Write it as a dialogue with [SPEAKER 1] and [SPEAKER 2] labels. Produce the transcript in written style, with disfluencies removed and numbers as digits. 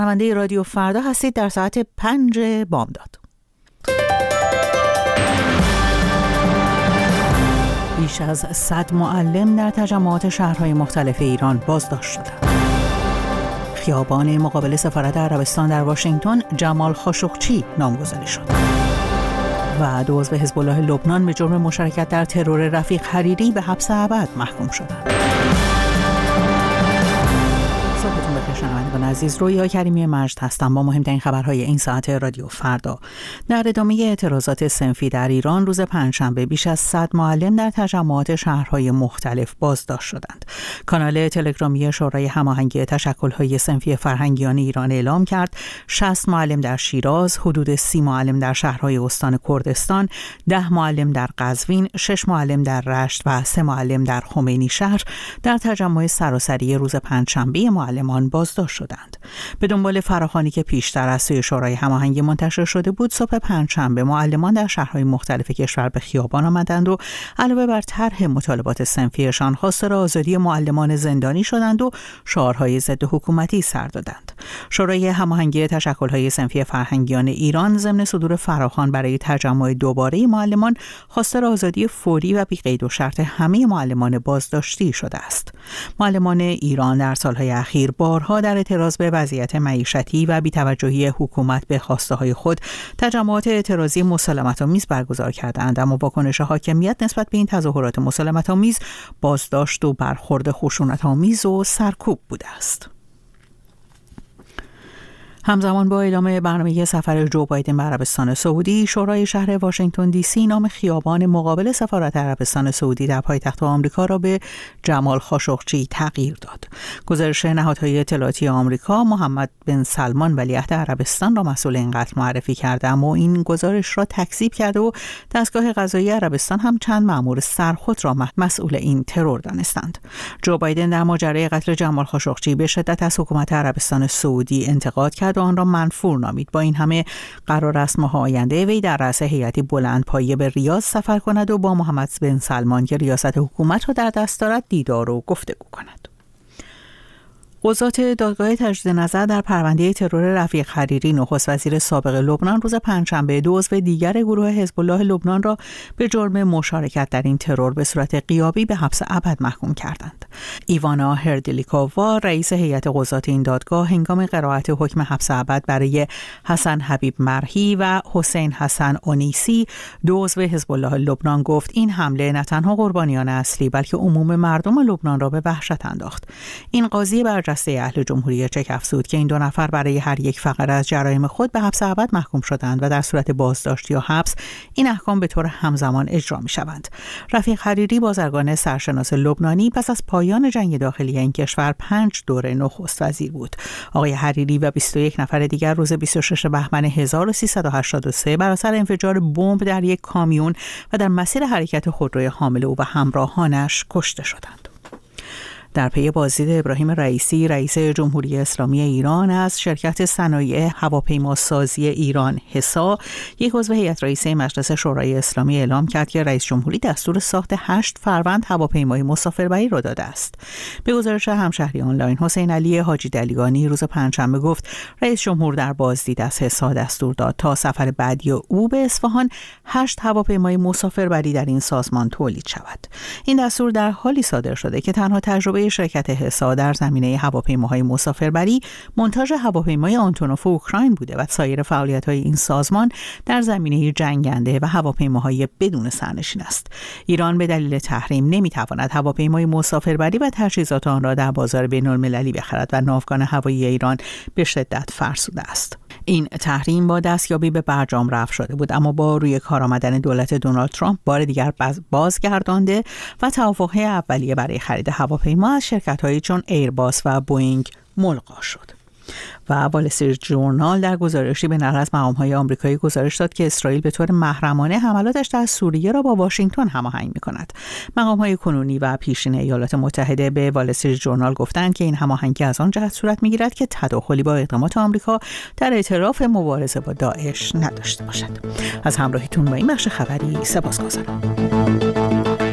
[SPEAKER 1] شنونده رادیو فردا هستید در ساعت 5 بامداد. بیش از 100 معلم در تجمعات شهرهای مختلف ایران بازداشت شدند. خیابان مقابل سفارت عربستان در واشنگتن جمال خاشقچی نامگذاری شد. و 2 عضو حزب الله لبنان به جرم مشارکت در ترور رفیق حریری به حبس ابد محکوم شدند. صبحتون بخیر شنوندگان عزیز، رویا کریمی مجد هستم با مهمترین خبرهای این ساعت رادیو فردا. در ادامه اعتراضات صنفی در ایران روز پنجشنبه بیش از 100 معلم در تجمعات شهرهای مختلف بازداشت شدند. کانال تلگرامی شورای هماهنگی تشکل‌های صنفی فرهنگیان ایران اعلام کرد 60 معلم در شیراز، حدود 30 معلم در شهرهای استان کردستان، 10 معلم در قزوین، 6 معلم در رشت و 3 معلم در خمینی شهر در تجمع سراسری روز پنجشنبه معلمان بازداشت شدند. به دنبال فراخوانی که پیشتر از سوی شورای هماهنگی منتشر شده بود، صبح پنجشنبه معلمان در شهرهای مختلف کشور به خیابان آمدند و علاوه بر طرح مطالبات صنفیشان خواستار آزادی معلمان زندانی شدند و شعارهای ضد حکومتی سر دادند. شورای هماهنگی تشکل‌های صنفی فرهنگیان ایران ضمن صدور فراخوان برای تجمع دوباره معلمان خواستار آزادی فوری و بی‌قید و شرط همه معلمان بازداشتی شده است. معلمان ایران در سالهای اخیر بارها در اعتراض به وضعیت معیشتی و بی‌توجهی حکومت به خواسته‌های خود تجمعات اعتراضی مسالمت‌آمیز برگزار کردند، اما واکنش حاکمیت نسبت به این تظاهرات مسالمت‌آمیز بازداشت و برخورد خشونت‌آمیز و سرکوب بوده است. همزمان با اعلام برنامه سفر جو بایدن به عربستان سعودی، شورای شهر واشنگتن دی سی نام خیابان مقابل سفارت عربستان سعودی در پایتخت آمریکا را به جمال خاشقچی تغییر داد. گزارش نهادهای اطلاعاتی آمریکا محمد بن سلمان ولیعهد عربستان را مسئول این قتل معرفی کرده، اما این گزارش را تکذیب کرده و دستگاه قضایی عربستان هم چند مأمور سرخود را مسئول این ترور دانستند. جو بایدن در ماجرای قتل جمال خاشقچی به شدت از حکومت عربستان سعودی انتقاد کرد و آن را منفور نامید. با این همه قرار است ماه آینده وی در رأس هیئتی بلندپایه به ریاض سفر کند و با محمد بن سلمان که ریاست حکومت را در دست دارد دیدار و گفتگو کند. قضات دادگاه تجدید نظر در پرونده ترور رفیق حریری نخست وزیر سابق لبنان روز پنجشنبه 2 عضو دیگر گروه حزب الله لبنان را به جرم مشارکت در این ترور به صورت غیابی به حبس ابد محکوم کردند. ایوانا هردلیکووا رئیس هیئت قضات این دادگاه هنگام قرائت حکم حبس ابد برای حسن حبیب مرحی و حسین حسن اونیسی 2 عضو حزب الله لبنان گفت این حمله نه تنها قربانیان اصلی بلکه عموم مردم لبنان را به وحشت انداخت. این قاضی برجسته اهل جمهوری چک افزود که این 2 نفر برای هر یک فقره از جرایم خود به حبس ابد محکوم شدند و در صورت بازداشت یا حبس این احکام به طور همزمان اجرا می‌شوند. رفیق حریری بازرگان سرشناس لبنانی پس از پایان جنگ داخلی این کشور 5 دوره نخست وزیر بود. آقای حریری و 21 نفر دیگر روز 26 بهمن 1383 بر اثر انفجار بمب در یک کامیون و در مسیر حرکت خودروی حامل او و همراهانش کشته شدند. در پی بازدید ابراهیم رئیسی رئیس جمهوری اسلامی ایران از شرکت صنایع هواپیماسازی ایران حسا، یک عضو هیئت رئیسه مجلس شورای اسلامی اعلام کرد که رئیس جمهوری دستور ساخت 8 فروند هواپیمای مسافربری را داده است. به گزارش همشهری آنلاین حسین علی حاجی دلیگانی روز پنجشنبه گفت رئیس جمهور در بازدید از حسا دستور داد تا سفر بعدی او به اصفهان 8 هواپیمای مسافربری در این سازمان تولید شود. این دستور در حالی صادر شده که تنها تجربه شرکت حسا در زمینه هواپیماهای مسافربری مونتاژ هواپیمای آنتونوف اوکراین بوده و سایر فعالیت‌های این سازمان در زمینه جنگنده و هواپیماهای بدون سرنشین است. ایران به دلیل تحریم نمی‌تواند هواپیمای مسافربری و تجهیزات آن را در بازار بین‌المللی بخرد و ناوگان هوایی ایران به شدت فرسوده است. این تحریم با دستیابی به برجام رفع شده بود، اما با روی کار آمدن دولت دونالد ترامپ بار دیگر بازگردانده و توافق‌های اولیه برای خرید هواپیما از شرکت‌هایی چون ایرباس و بوئینگ ملغا شد. و وال استریت ژورنال در گزارشی به نقل از مقام‌های آمریکایی گزارش داد که اسرائیل به طور محرمانه حملاتش در سوریه را با واشنگتن هماهنگ می‌کند. مقام‌های کنونی و پیشین ایالات متحده به وال استریت ژورنال گفتند که این هماهنگی از آن جهت صورت می‌گیرد که تداخلی با اقدامات آمریکا در اعتراف مبارزه با داعش نداشته باشد. از همراهیتون با این بخش خبری سپاسگزارم.